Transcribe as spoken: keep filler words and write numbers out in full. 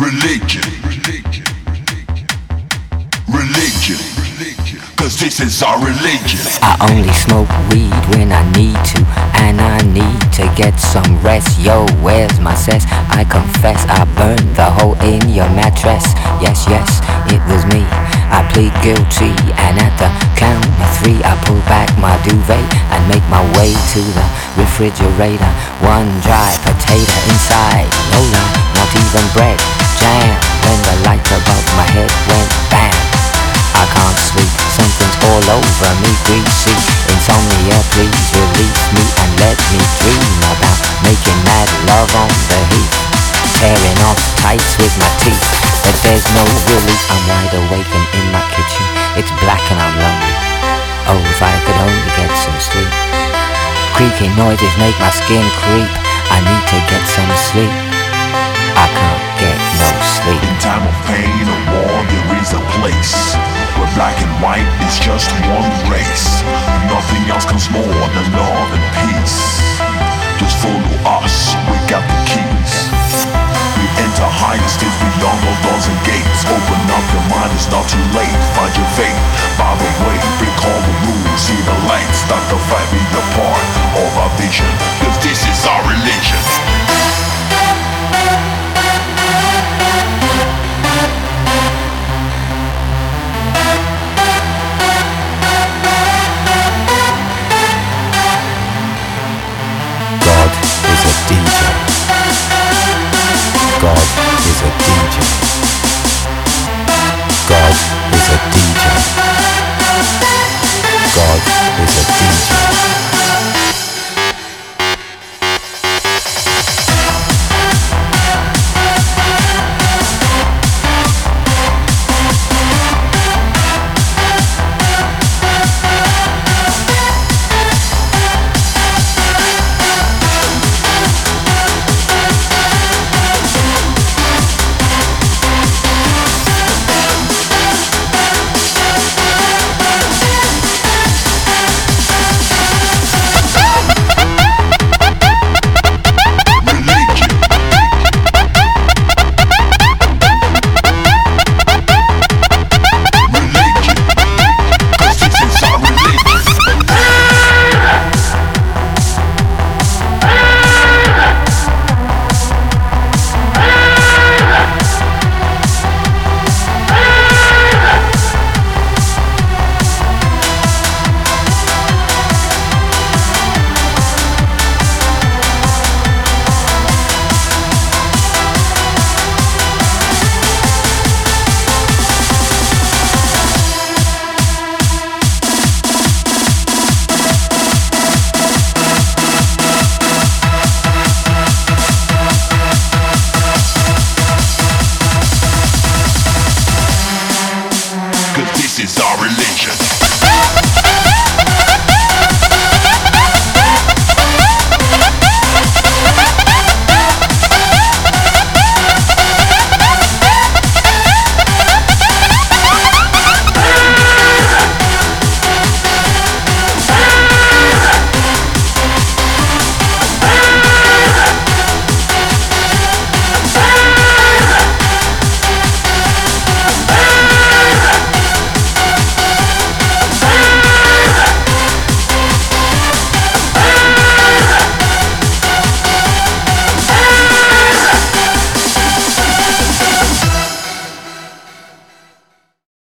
Religion. Religion. Cause this is our religion. I only smoke weed when I need to, and I need to get some rest. Yo, where's my cess? I confess I burned the hole in your mattress. Yes, yes, it was me. I plead guilty, and at the count of three I pull back my duvet and make my way to the refrigerator. One dry potato inside, no lie, not even bread. Jam, when the light above my head went bam. I can't sleep, something's all over me, greasy. Insomnia, please release me and let me dream about making mad love on the heath, tearing off tights with my teeth. But there's no relief, I'm wide awake and in my kitchen. It's black and I'm lonely. Oh, if I could only get some sleep. Creaking noises make my skin creep. I need to get some sleep. I can't get no sleep. In time of pain or war, there is a place where black and white is just one race. Nothing else comes more than love and peace. Just follow us, we got the keys. We enter higher states beyond all doors and gates. Open up your mind, it's not too late. Find your fate, by the way, break all the rules. See the light, start the fight, be the part of our vision. Cause this is our religion. D J. God is a D J. God is a D J. God is a D J. This is our religion.